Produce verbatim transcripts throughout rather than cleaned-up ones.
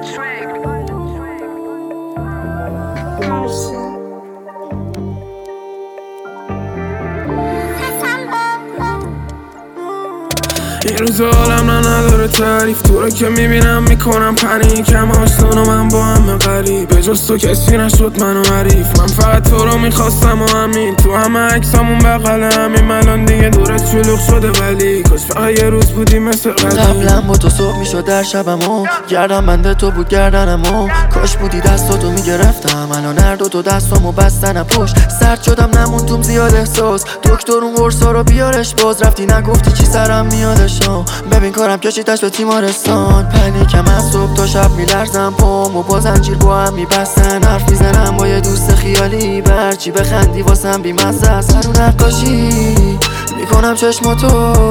این روز عالم نداره تعریف، تو رو که میبینم میکنم پنیک. همه آشنان و من با همه غریب، به جز تو کسی نشد منو حریف. من فقط تو رو میخواستم و همین، تو همه عکسامون بغل همین. الان دیگه دورت شلوغ شده ولی کاش فقط یه روز بودی مثل قدیم. قبلا با تو صبح میشد در شبمو، گردم بنده تو بود گردنمو. کاش بودی دستاتو میگرفتم، الان هر دو تو دستامو بستن پشت. سرد شدم نموندم زیاد احساس، دکتر اون قرصا رو بیارش باز. رفتی نگفتی چی سرم میادش، ببین کارم کشیدش به تیمارستان. پنیکم از صبح تا شب میلرزم، پامو با زنجیر با هم میبستن. حرف میزنم با یه دوست خیالی، برچی بخندی واسم بیمزه است. هر اون نقاشی میکنم چشماتو،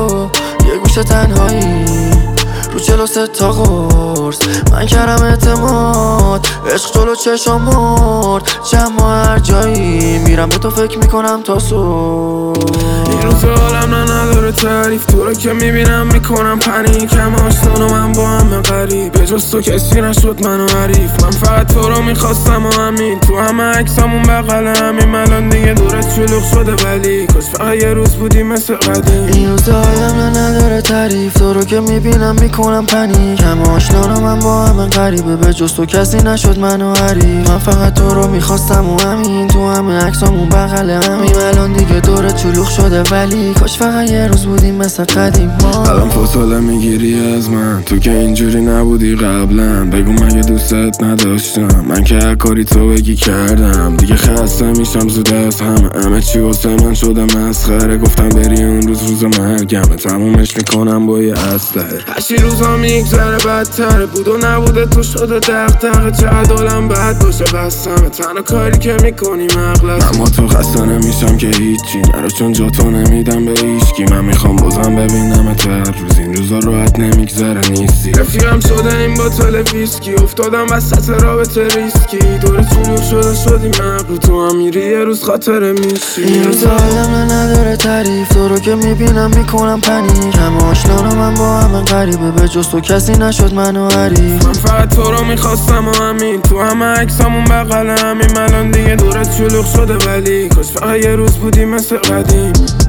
یه گوشه تنهایی رو چلو سه تا قرص. من کردم اعتماد، عشق جلو چشم مرد. جمع هر جایی میرم به تو فکر میکنم تا صبح. این روز عالم نداره تعریف، تو رو که میبینم میکنم پنیک. همه آشنان و من با همه غریب، به جز تو کسی نشد منو حریف. من فقط تو رو میخواستم و همین، تو همه عکسامون بغل همین. الان دیگه دورت شلوغ شده ولی کاش فقط یه روز بودی مثل قدیم. این روز عالم نداره تعریف، تو رو که میبینم میکنم پنیک. همه آشنان و من با همه غریبه، به جز تو کسی نشد منو حریف. من فقط تو رو میخواستم و همین، تو همه عکسامون بغل همین. الان دیگه دورت شلوغ شده ولی کاش فقط یه روز بودیم مثل قدیم. الان فاصله میگیری از من، تو که اینجوری نبودی قبلا. بگو مگه دوستت نداشتم، من که هر کاری تو بگی کردم. دیگه خسته میشم زود از همه، همه چی واسه من شده مسخره. گفتم بری اون روز روز مرگمه، تمومش میکنم با یه اسلحه. هرچی روزا میگذره بدتره، بود و نبوده تو شده دغدغه. چقدر عالم بد باشه بستمه، تنها کاری که میکنی مغلطه. اما تو خسته نمیشم که هیچی نرو، چون جا تو نمیدم به هیچکی. من میخوام بازم ببینم تو هر روز، این روزا راحت نمیگذره نیستی. رفیقم شده این باتل ویسکی، افتادم وسط رابطه ریسکی. دور شلوغ شده شدی مغلو، تو هم میری یه روز خاطره میشی. این روز عالم نداره تعریف، تو رو که میبینم میکنم پنیک. همه آشنان و من با همه غریبه، به جز تو کسی نشد منو حریف. من فقط تو رو میخواستم و همین، تو همه عکسامون بغل همین. الان دیگه دورت شلوغ شده ولی کاش فقط یه روز بودی مثل قدیم.